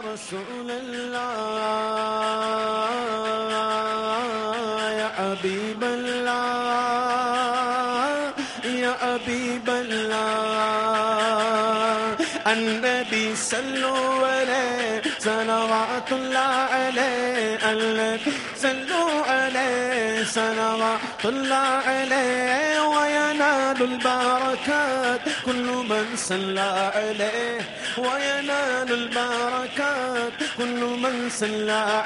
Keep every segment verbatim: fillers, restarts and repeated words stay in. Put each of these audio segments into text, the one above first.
رسول الله يا حبيب الله يا حبيب الله النبي صلوا عليه صلوات الله عليه النبي صلوا عليه صلوات الله عليه وينال البركات كل من صلى عليه وينال البركات كل من صلى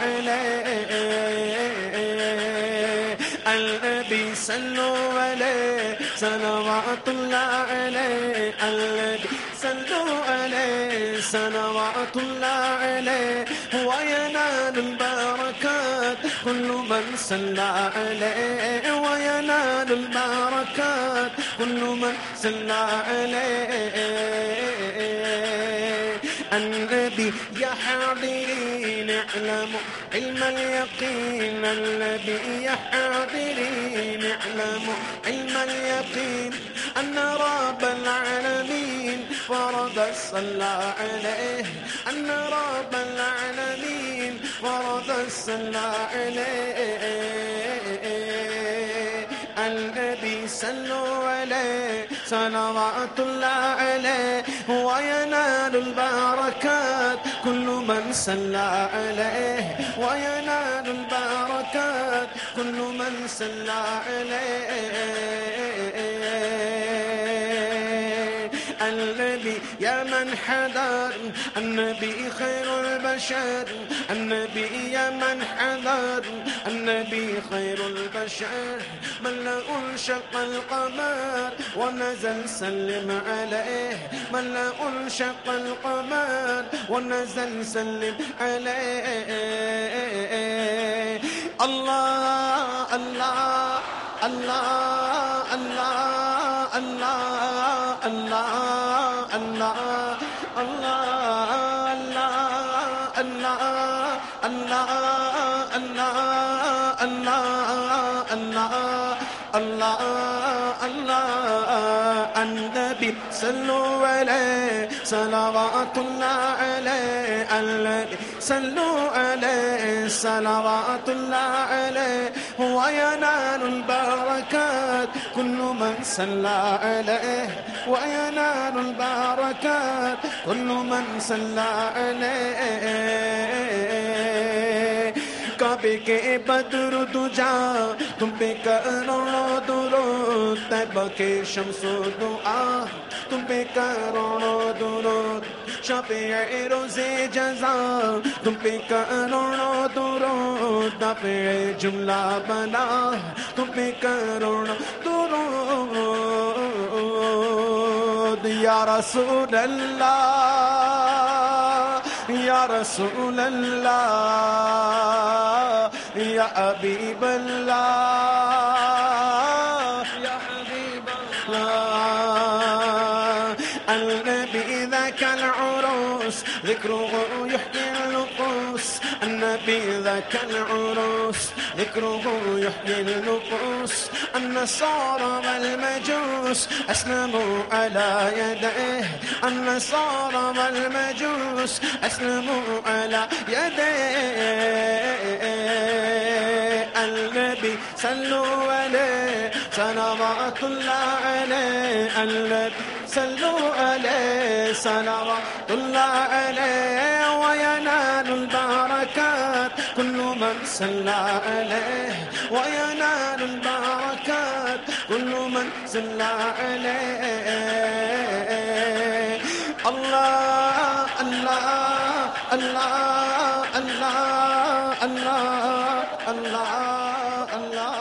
عليه النبي صلوا عليه صلوات الله عليه النبي صلوا عليه صلوات الله عليه وينال البركات كل من صلى عليه وينال البركات كل من صلى عليه النبي يا حاضرين اعلموا علم اليقين النبي يا حاضرين اعلموا علم اليقين أن رب العالمين فرض الصلاة عليه أن رب العالمين فرض الصلاة عليه النبي صلوا عليه صلوات الله عليه وينال البركات كل من صلى عليه وينال البركات كل من صلى عليه النبي يا من حضر النبي خير البشر النبي يا من حضر النبي خير البشر من لا انشق القمر ونزل سلم عليه من لا انشق القمر ونزل سلم عليه الله الله الله الله الله الله الله الله الله الله الله الله الله الله النبي صلوا عليه صلوات الله عليه النبي صلوا عليه صلوات الله عليه وينال البركات كل من صلى عليه وينال البركات كل من صلى عليه کعبے کے بدر دجا تم پہ کروڑوں درود طیبہ کے شمس و دعا تم پہ کروڑوں درود شفیع روز جزا تم پہ کروڑوں درود دافع جملہ بنا تم پہ کروڑوں درود یا رسول اللہ یا رسول اللہ یا حبیب اللہ یا حبیب اللہ النبی ذاک العروس ذکره يحيي النفوس النبي ذاك العروس ذكره يحيي النفوس النصارى والمجوس أسلموا على يديه النصارى والمجوس أسلموا على يديه النبي صلوا عليه صلوات الله عليه النبي صلوا عليه صلوات الله عليه وينال البركات كل من صلى عليه وينال البركات كل من صلى عليه الله الله الله الله الله الله الله